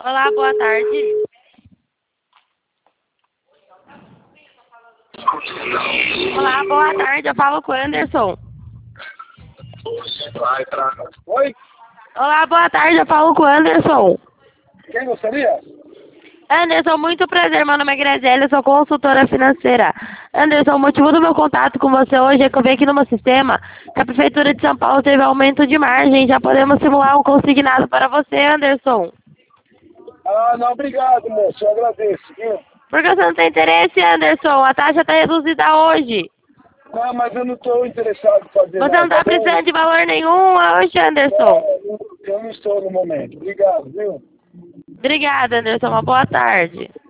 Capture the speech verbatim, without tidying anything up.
Olá, boa tarde. Olá, boa tarde. Eu falo com o Anderson. Vai pra... Oi? Olá, boa tarde. Eu falo com o Anderson. Quem gostaria? Anderson, muito prazer. Meu nome é Graziela, eu sou consultora financeira. Anderson, o motivo do meu contato com você hoje é que eu vi aqui no meu sistema que a Prefeitura de São Paulo teve aumento de margem. Já podemos simular um consignado para você, Anderson. Ah, não, obrigado, moço. Eu agradeço, viu? Por que você não tem interesse, Anderson? A taxa está reduzida hoje. Não, mas eu não estou interessado em fazer Você não nada, está tá bom? precisando de valor nenhum hoje, Anderson. Não, eu não estou no momento. Obrigado, viu? Obrigada, Anderson. Uma boa tarde.